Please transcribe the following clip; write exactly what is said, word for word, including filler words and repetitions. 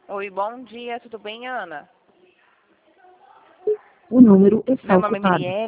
Oi, bom dia, tudo bem, Ana? O número está Meu nome é ocupado. Mirielle.